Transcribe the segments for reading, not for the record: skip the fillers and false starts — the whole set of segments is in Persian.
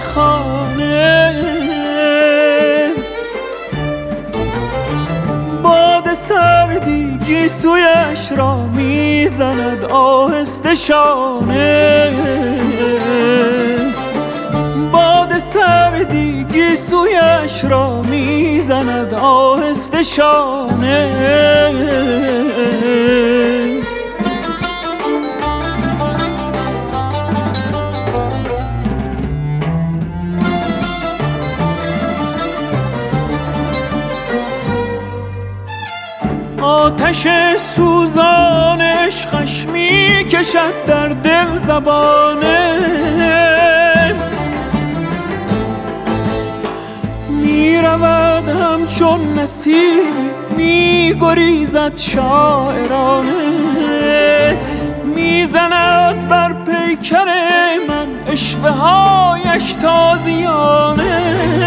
خانه. باد سردی گیسویش را میزند آهسته شانه. باد سردی گیسویش را میزند آهسته شانه. آتش سوزان عشقش می کشد در دل زبانه. می رود همچون نسیم می گریزد شاعرانه. می زند بر پیکر من اشوه هایش تازیانه.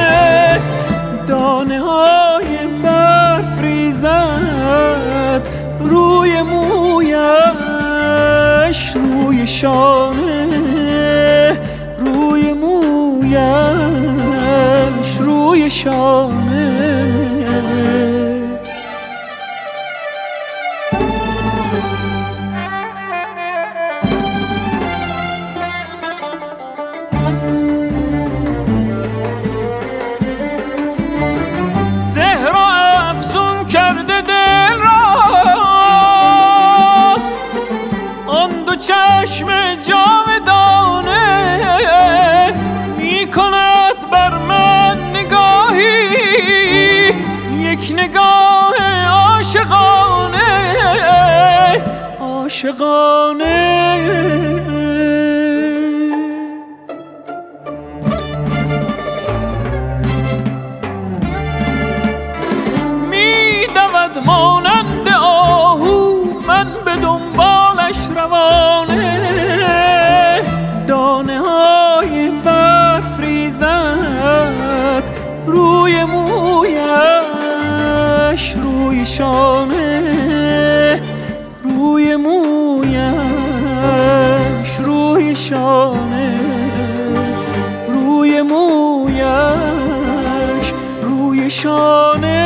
دانه های برف ریزد روی مویش، روی شانه، روی مویش، روی شانه. چشم جاودانه می کند بر من نگاهی، یک نگاه عاشقانه، عاشقانه. می دود مانند آهو من به دنبالش روانه. دانه های برف ریزد روی مویش، روی شانه، روی مویش، روی شانه، روی مویش، روی شانه.